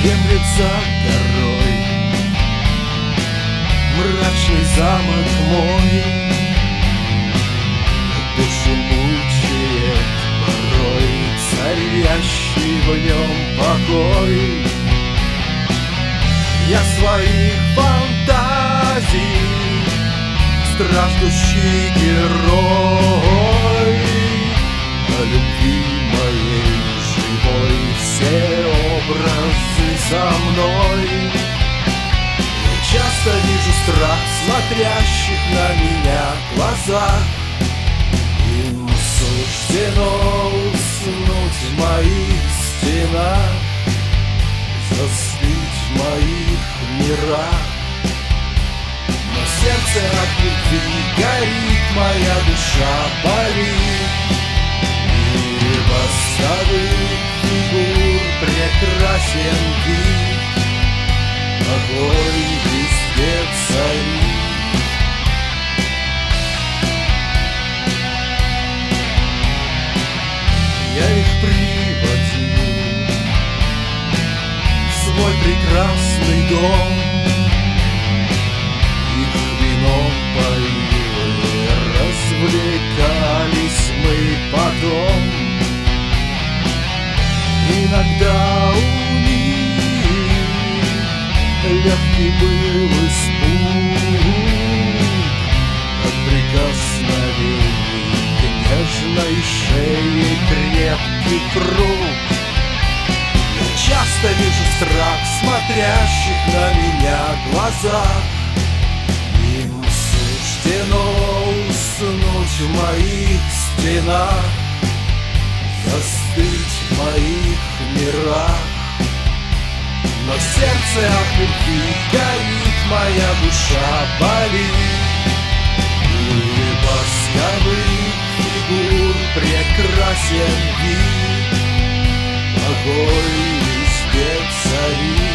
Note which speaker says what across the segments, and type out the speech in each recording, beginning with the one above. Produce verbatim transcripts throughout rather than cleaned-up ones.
Speaker 1: дремлет за горой мрачный замок мой, душу мучает порой царящий в нем покой. Я своих фантазий страждущий герой, о любви моей живой все образы со мной. Я часто вижу страх смотрящих на меня глазах. Им суждено уснуть в моих стенах, застыть в моих мирах. Но сердце от любви горит, моя душа болит. И восставых фигур прекрасен вид, огонь везде царит. Я их приводил в свой прекрасный дом, их вином поил, и развлекались мы потом. Иногда у них легкий был испуг от прикосновений к нежной шее крепкий круг. Я часто вижу страх смотрящих на меня глазах. Им суждено уснуть в моих стенах, застыть в моих мирах. Но сердце от любви горит, моя душа болит. И восковых фигур прекрасен вид, огонь везде царит.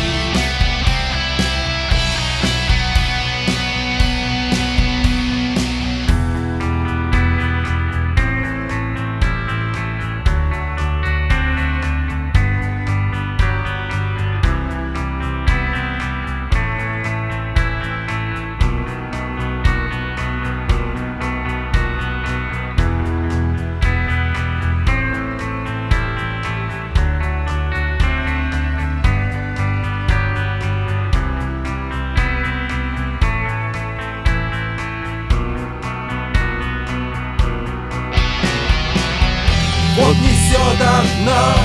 Speaker 1: Вот несет одна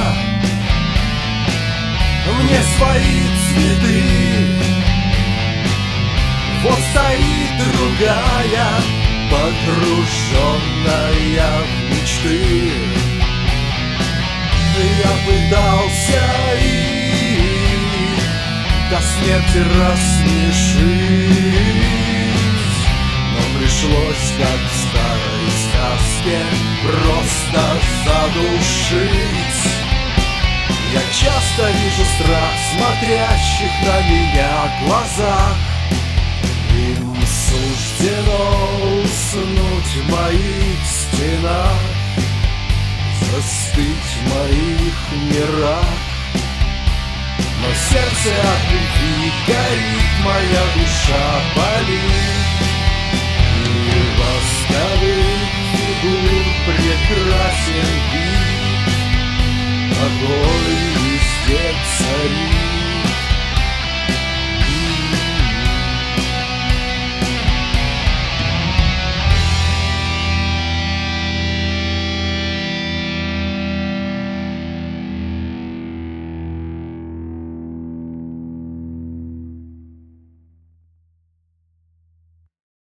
Speaker 1: мне свои цветы, вот стоит другая, погруженная в мечты. Я пытался их до смерти рассмешить, но пришлось, как в старой сказке, просто задушить. Я часто вижу страх смотрящих на меня глазах. Им суждено уснуть в моих стенах, застыть в моих мирах. Но сердце от любви горит, моя душа болит. И восковых фигур прекрасен вид, огонь везде царит.